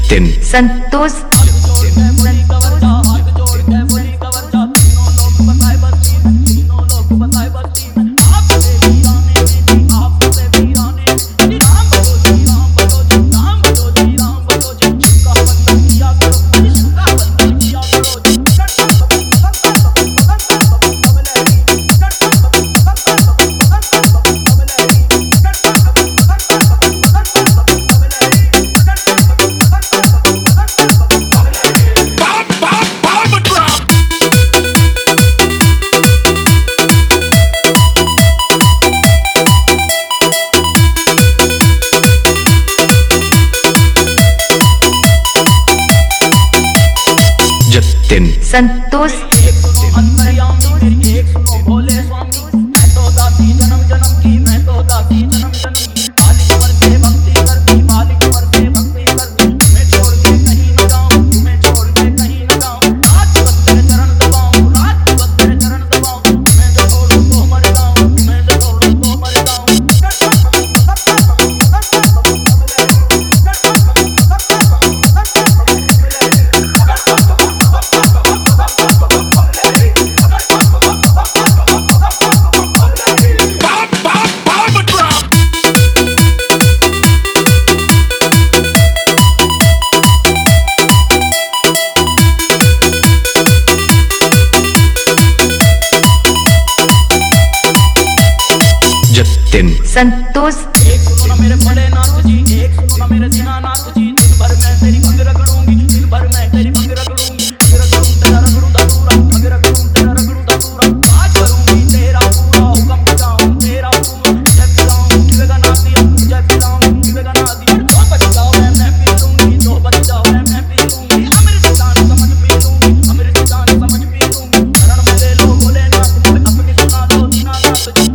जतिन संतोष जतिन संतोष भोले स्वामी मैं तो दासी जन्म जन्म की मैं तो दासी जन्म जन्म की मालिक उमर से भक्ति करती मालिक उमर से भक्ति करती तुम्हें छोड़ के कहीं न जाऊं तुम्हें छोड़ के कहीं न जाऊं रात बस तेरे चरण दबाऊं रात बस तेरे चरण दबाऊं तुम्हें जो छोड़ूं तो मर जाऊं तुम्हें जो छोड़ूं तो मर जाऊं जतिन संतोष एक सुनो ना मेरे भोलेनाथ जी एक सुनो ना मेरे दीनानाथ जी दिन भर मैं तेरी भंग रगड़ूंगी दिन भर मैं तेरी भंग रगड़ूंगी रगड़ूं तेरा रगड़ूं धतूरा भंग रगड़ूं तेरा रगड़ूं धतूरा आज करूंगी तेरा पूरा हुक्म बजाऊं तेरा पूरा जय पिलाऊं विवेकाना दिया जय पिलाऊं विवेकाना दिया जो बच जाओ मैं पी लूंगी जो बच जाओ मैं पी लूंगी अमृत जान समझ पी लूंगी अमृत जान समझ पी लूंगी शरण में ले लो भोलेनाथ अपनी सुना दो दीनानाथ जी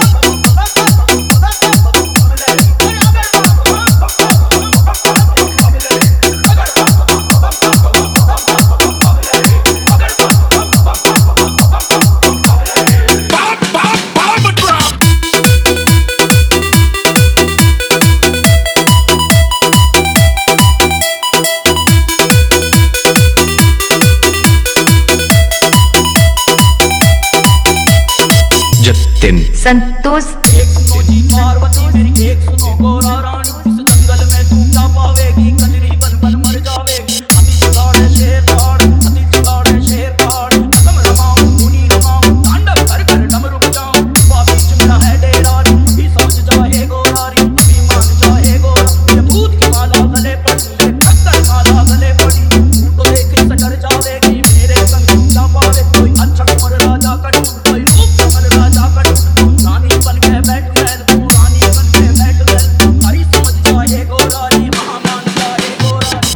जतिन संतोष एक सुनो जी पार्वती मेरी एक सुनो गोरा रानी इस जंगल में तू क्या पावेगी कजरी बन बन मर जावेगी अति जुगाड़ शेर पहाड़ अति जुगाड़ शेर पहाड़ कसम रमाऊं धुनी रमाऊं तांडव कर कर डमरू बजाऊं बीच मेरा है डेरा भी समझ जाए गोरारी भी मान जाए गोरा ये भूत की माला गले पड़ी ये टक्कर माला गले पड़ी तू तो देख से डर जावेगी मेरे संग तू क्या पावे कोई अच्छा मर राजा कटू कोई रूप मर राजा कटू रानी बन के बैठ महल तू रानी बन के बैठ महल हरी समझ जाए गोरारी महामान जाए गोरारी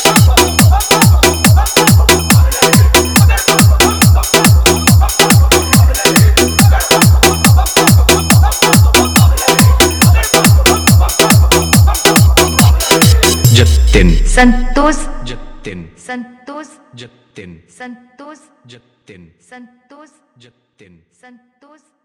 जतिन संतोष जतिन संतोष जतिन संतोष जतिन संतोष जतिन संतोष